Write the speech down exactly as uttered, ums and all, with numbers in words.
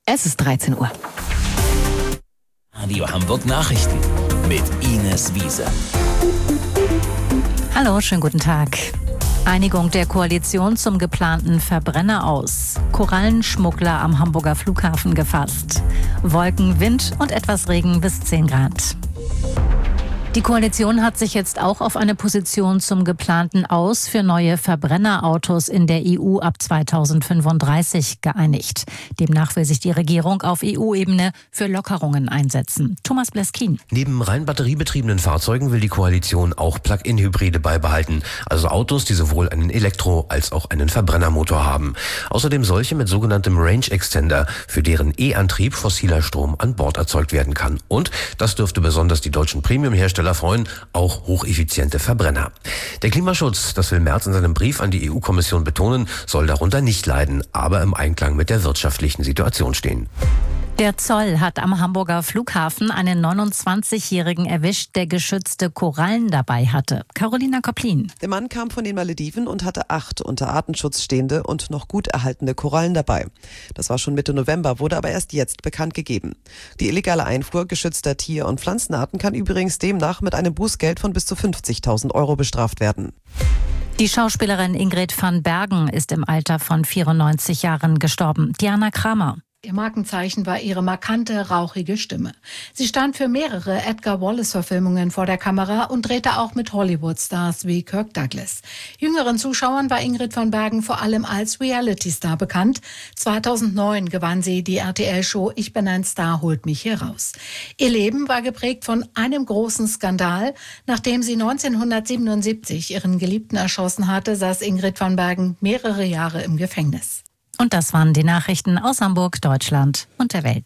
Es ist dreizehn Uhr. Radio Hamburg Nachrichten mit Ines Wiese. Hallo, schönen guten Tag. Einigung der Koalition zum geplanten Verbrenner aus. Korallenschmuggler am Hamburger Flughafen gefasst. Wolken, Wind und etwas Regen bis zehn Grad. Die Koalition hat sich jetzt auch auf eine Position zum geplanten Aus für neue Verbrennerautos in der E U ab zweitausendfünfunddreißig geeinigt. Demnach will sich die Regierung auf E U-Ebene für Lockerungen einsetzen. Thomas Bleskin. Neben rein batteriebetriebenen Fahrzeugen will die Koalition auch Plug-in-Hybride beibehalten. Also Autos, die sowohl einen Elektro- als auch einen Verbrennermotor haben. Außerdem solche mit sogenanntem Range Extender, für deren E-Antrieb fossiler Strom an Bord erzeugt werden kann. Und das dürfte besonders die deutschen Premium-Hersteller freuen, auch hocheffiziente Verbrenner. Der Klimaschutz, das will Merz in seinem Brief an die E U-Kommission betonen, soll darunter nicht leiden, aber im Einklang mit der wirtschaftlichen Situation stehen. Der Zoll hat am Hamburger Flughafen einen neunundzwanzigjährigen erwischt, der geschützte Korallen dabei hatte. Carolina Koplin. Der Mann kam von den Malediven und hatte acht unter Artenschutz stehende und noch gut erhaltene Korallen dabei. Das war schon Mitte November, wurde aber erst jetzt bekannt gegeben. Die illegale Einfuhr geschützter Tier- und Pflanzenarten kann übrigens demnach mit einem Bußgeld von bis zu fünfzigtausend Euro bestraft werden. Die Schauspielerin Ingrid van Bergen ist im Alter von vierundneunzig Jahren gestorben. Diana Kramer. Ihr Markenzeichen war ihre markante, rauchige Stimme. Sie stand für mehrere Edgar Wallace-Verfilmungen vor der Kamera und drehte auch mit Hollywood-Stars wie Kirk Douglas. Jüngeren Zuschauern war Ingrid van Bergen vor allem als Reality-Star bekannt. zweitausendneun gewann sie die R T L-Show Ich bin ein Star, holt mich hier raus. Ihr Leben war geprägt von einem großen Skandal. Nachdem sie neunzehnhundertsiebenundsiebzig ihren Geliebten erschossen hatte, saß Ingrid van Bergen mehrere Jahre im Gefängnis. Und das waren die Nachrichten aus Hamburg, Deutschland und der Welt.